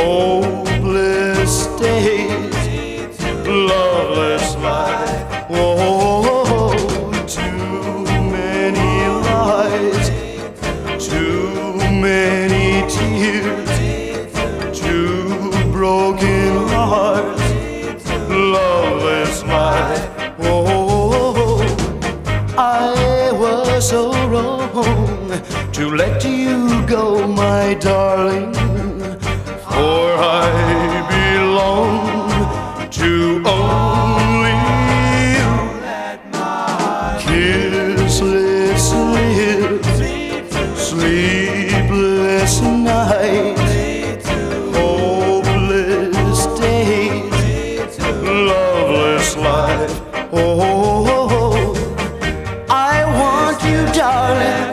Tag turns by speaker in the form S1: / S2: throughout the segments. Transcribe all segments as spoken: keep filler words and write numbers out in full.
S1: hopeless days, loveless life. Oh, too many lies, too many tears, two broken hearts, loveless life. Oh, I was so wrong to let you go, my darling, for I belong to only you. Kissless lips, sleepless nights, hopeless days, loveless life. Oh, I want you, darling.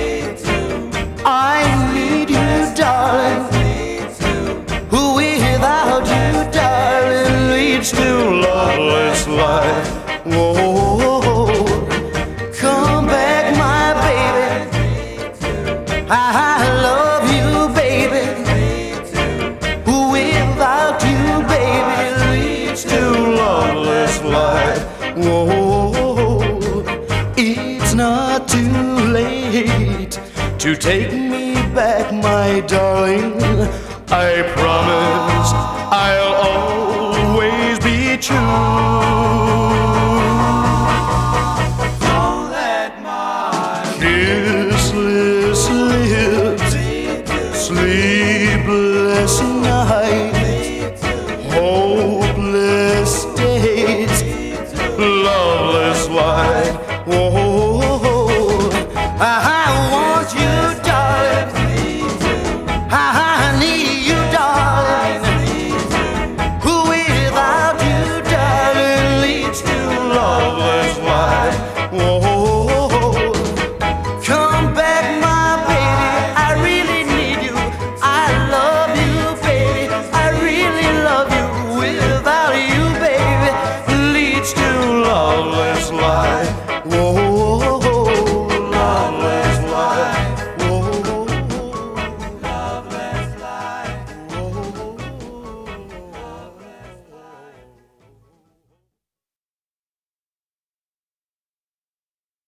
S1: I need you, darling. Who without you, darling, leads to loveless life. Whoa, come back, my baby. I love you, baby. Who without you, baby, leads to loveless life. Whoa, it's not too late to take me back, my darling. I promise I'll always be true.